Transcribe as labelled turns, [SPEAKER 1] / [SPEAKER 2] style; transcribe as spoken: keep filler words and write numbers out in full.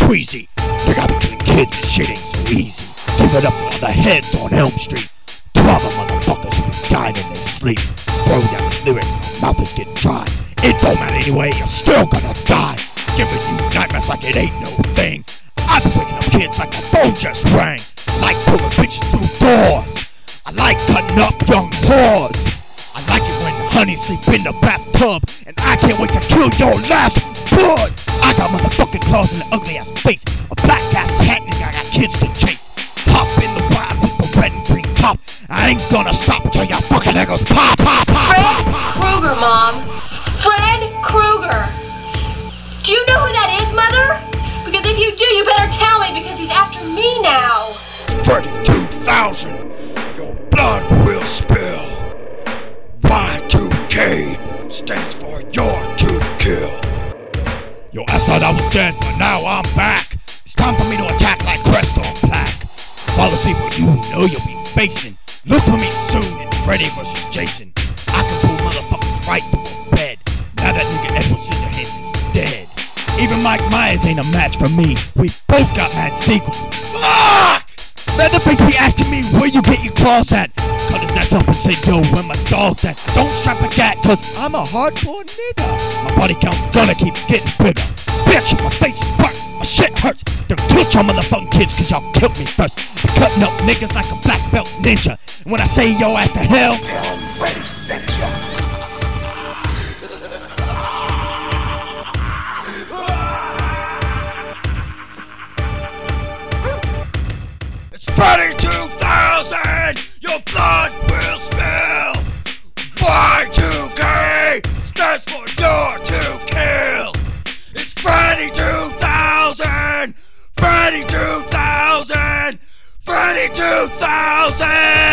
[SPEAKER 1] queasy. They got me killing kids and shit ain't so easy. Give it up to all the heads on Elm Street. Trauma motherfuckers who died in their sleep. Throw down the lyrics, my mouth is getting dry. It don't matter anyway, you're still gonna die. Giving you nightmares like it ain't no thing. I've been waking up kids like the phone just rang. I like pulling bitches through doors. I like cutting up young whores. I like it when honey sleep in the bathtub, and I can't wait to kill your last blood. I got motherfucking claws in the ugly ass face, a black ass hat, and I got kids to chase. Pop in the ride with the red and green top. I ain't gonna stop until your fucking head goes pop, pop, pop,
[SPEAKER 2] Fred
[SPEAKER 1] pop, pop.
[SPEAKER 2] Krueger, Mom. Fred Krueger. Do you know who that is, Mother? Because if you do, you better tell me, because he's after me now.
[SPEAKER 1] thirty-two thousand, your blood will spill. Y two K stands for your to kill. Yo, I thought I was dead, but now I'm back. It's time for me to attack like Crest on Plaque. Fall asleep what you know you'll be facing. Look for me soon in Freddy versus Jason. I can pull motherfuckers right through a bed. Now that nigga Edward Scissorhands is dead. Even Mike Myers ain't a match for me. We both got mad sequels. Fuck! Leatherface be asking me where you get your claws at. Cut his ass up and say, yo, where my dog's at? Don't strap a gat, cause I'm a hardcore nigga. My body count gonna keep getting bigger. Bitch, my face is burnt, my shit hurts. Don't kill your motherfucking kids cause y'all killed me first. Be cutting up niggas like a black belt ninja. And when I say yo ass to hell,
[SPEAKER 3] Tell Freddy sent ya.
[SPEAKER 1] Freddy two thousand, your blood will spill. Y two K stands for your to kill. It's Freddy two thousand, Freddy two thousand, Freddy two thousand.